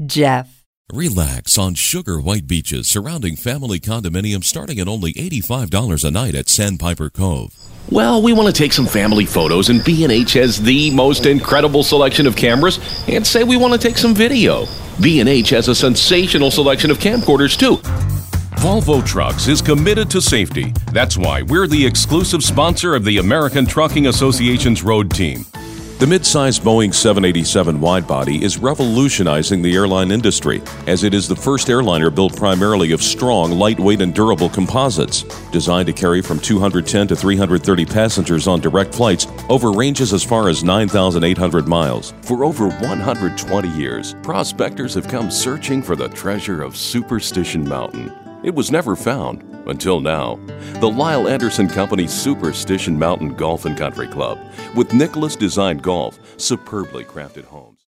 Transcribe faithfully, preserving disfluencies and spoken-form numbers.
Jeff. Relax on sugar white beaches surrounding family condominiums starting at only eighty-five dollars a night at Sandpiper Cove. Well, we want to take some family photos, and B and H has the most incredible selection of cameras, and say we want to take some video. B and H has a sensational selection of camcorders, too. Volvo Trucks is committed to safety. That's why we're the exclusive sponsor of the American Trucking Association's road team. The mid-size Boeing seven eighty-seven widebody is revolutionizing the airline industry, as it is the first airliner built primarily of strong, lightweight, and durable composites, designed to carry from two hundred ten to three hundred thirty passengers on direct flights over ranges as far as nine thousand eight hundred miles. For over one hundred twenty years, prospectors have come searching for the treasure of Superstition Mountain. It was never found until now. The Lyle Anderson Company Superstition Mountain Golf and Country Club, with Nicholas Designed Golf, superbly crafted homes.